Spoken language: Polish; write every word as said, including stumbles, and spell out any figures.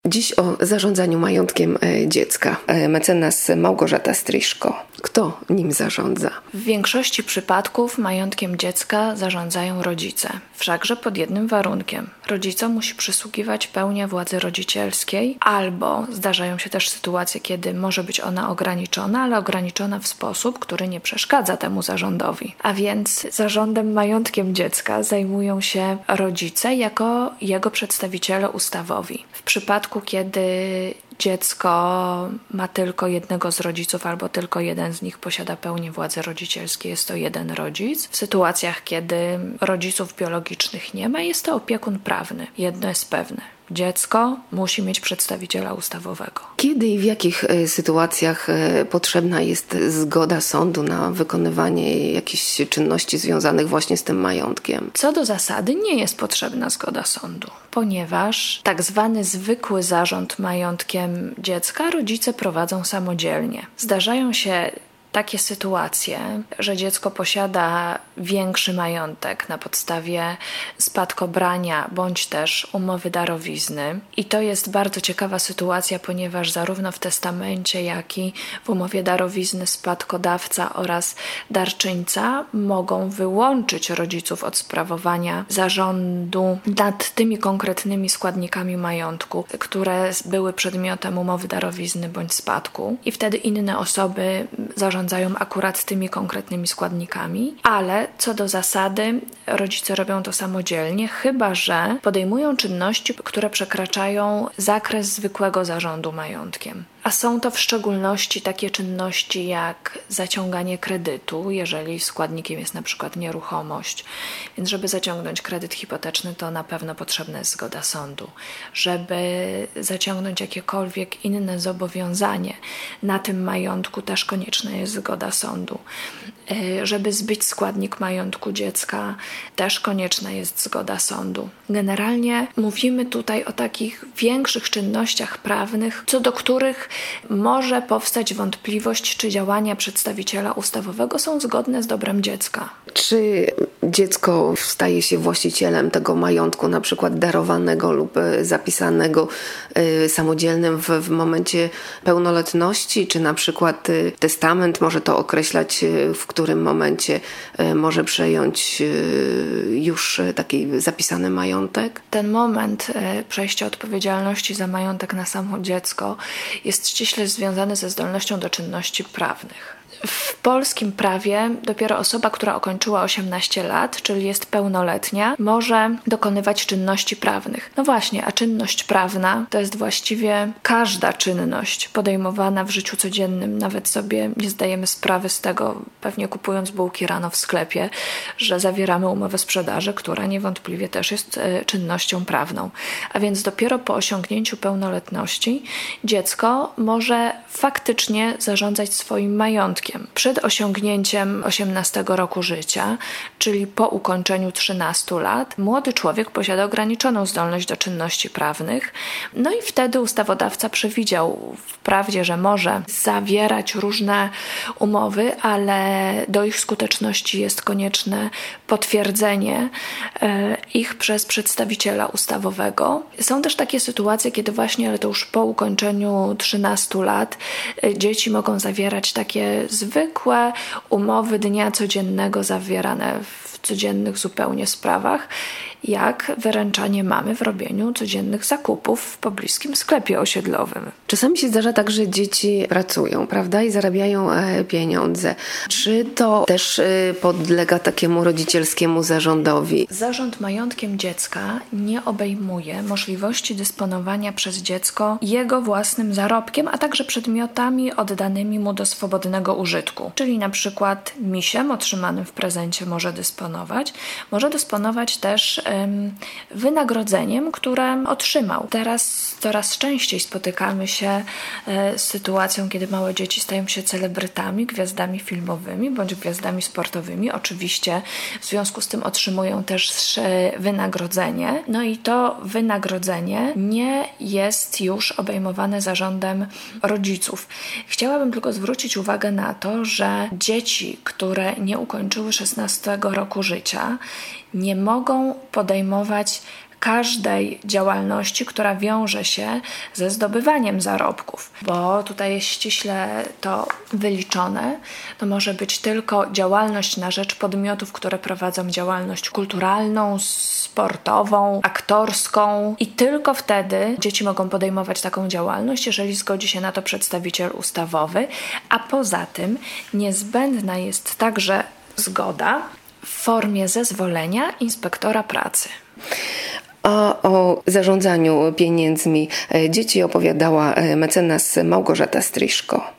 Dziś o zarządzaniu majątkiem dziecka. Mecenas Małgorzata Stryszko. Kto nim zarządza? W większości przypadków majątkiem dziecka zarządzają rodzice. Wszakże pod jednym warunkiem. Rodzicom musi przysługiwać pełnia władzy rodzicielskiej, albo zdarzają się też sytuacje, kiedy może być ona ograniczona, ale ograniczona w sposób, który nie przeszkadza temu zarządowi. A więc zarządem majątkiem dziecka zajmują się rodzice jako jego przedstawiciele ustawowi. W przypadku, kiedy dziecko ma tylko jednego z rodziców albo tylko jeden z nich posiada pełnię władzy rodzicielskiej, jest to jeden rodzic. W sytuacjach, kiedy rodziców biologicznych nie ma, jest to opiekun prawny. Jedno jest pewne. Dziecko musi mieć przedstawiciela ustawowego. Kiedy i w jakich sytuacjach potrzebna jest zgoda sądu na wykonywanie jakichś czynności związanych właśnie z tym majątkiem? Co do zasady nie jest potrzebna zgoda sądu, ponieważ tak zwany zwykły zarząd majątkiem dziecka rodzice prowadzą samodzielnie. Zdarzają się takie sytuacje, że dziecko posiada większy majątek na podstawie spadkobrania bądź też umowy darowizny. I to jest bardzo ciekawa sytuacja, ponieważ zarówno w testamencie, jak i w umowie darowizny spadkodawca oraz darczyńca mogą wyłączyć rodziców od sprawowania zarządu nad tymi konkretnymi składnikami majątku, które były przedmiotem umowy darowizny bądź spadku. I wtedy inne osoby zarządzają akurat tymi konkretnymi składnikami, ale co do zasady rodzice robią to samodzielnie, chyba że podejmują czynności, które przekraczają zakres zwykłego zarządu majątkiem. A są to w szczególności takie czynności jak zaciąganie kredytu, jeżeli składnikiem jest na przykład nieruchomość. Więc żeby zaciągnąć kredyt hipoteczny, to na pewno potrzebna jest zgoda sądu. Żeby zaciągnąć jakiekolwiek inne zobowiązanie na tym majątku, też konieczna jest zgoda sądu. Żeby zbyć składnik majątku dziecka, też konieczna jest zgoda sądu. Generalnie mówimy tutaj o takich większych czynnościach prawnych, co do których może powstać wątpliwość, czy działania przedstawiciela ustawowego są zgodne z dobrem dziecka. Czy dziecko staje się właścicielem tego majątku, na przykład darowanego lub zapisanego y, samodzielnym w, w momencie pełnoletności, czy na przykład y, testament może to określać, y, w którym momencie y, może przejąć y, już taki zapisany majątek? Ten moment y, przejścia odpowiedzialności za majątek na samo dziecko jest ściśle związany ze zdolnością do czynności prawnych. W polskim prawie dopiero osoba, która ukończyła osiemnaście lat, czyli jest pełnoletnia, może dokonywać czynności prawnych. No właśnie, a czynność prawna to jest właściwie każda czynność podejmowana w życiu codziennym. Nawet sobie nie zdajemy sprawy z tego, pewnie kupując bułki rano w sklepie, że zawieramy umowę sprzedaży, która niewątpliwie też jest y, czynnością prawną. A więc dopiero po osiągnięciu pełnoletności dziecko może faktycznie zarządzać swoim majątkiem. Przed osiągnięciem osiemnastego roku życia, czyli po ukończeniu trzynastu lat, młody człowiek posiada ograniczoną zdolność do czynności prawnych. No i wtedy ustawodawca przewidział wprawdzie, że może zawierać różne umowy, ale do ich skuteczności jest konieczne potwierdzenie e, ich przez przedstawiciela ustawowego. Są też takie sytuacje, kiedy właśnie, ale to już po ukończeniu trzynastu lat, e, dzieci mogą zawierać takie zwykłe umowy dnia codziennego zawierane w codziennych zupełnie sprawach, jak wyręczanie mamy w robieniu codziennych zakupów w pobliskim sklepie osiedlowym. Czasami się zdarza tak, że dzieci pracują, prawda, i zarabiają e, pieniądze. Czy to też e, podlega takiemu rodzicielskiemu zarządowi? Zarząd majątkiem dziecka nie obejmuje możliwości dysponowania przez dziecko jego własnym zarobkiem, a także przedmiotami oddanymi mu do swobodnego użytku. Czyli na przykład misiem otrzymanym w prezencie może dysponować. Może dysponować też wynagrodzeniem, które otrzymał. Teraz coraz częściej spotykamy się z sytuacją, kiedy małe dzieci stają się celebrytami, gwiazdami filmowymi bądź gwiazdami sportowymi. Oczywiście w związku z tym otrzymują też wynagrodzenie. No i to wynagrodzenie nie jest już obejmowane zarządem rodziców. Chciałabym tylko zwrócić uwagę na to, że dzieci, które nie ukończyły szesnastego roku życia, nie mogą podejmować każdej działalności, która wiąże się ze zdobywaniem zarobków, bo tutaj jest ściśle to wyliczone. To może być tylko działalność na rzecz podmiotów, które prowadzą działalność kulturalną, sportową, aktorską i tylko wtedy dzieci mogą podejmować taką działalność, jeżeli zgodzi się na to przedstawiciel ustawowy, a poza tym niezbędna jest także zgoda w formie zezwolenia inspektora pracy. A o zarządzaniu pieniędzmi dzieci opowiadała mecenas Małgorzata Stryszko.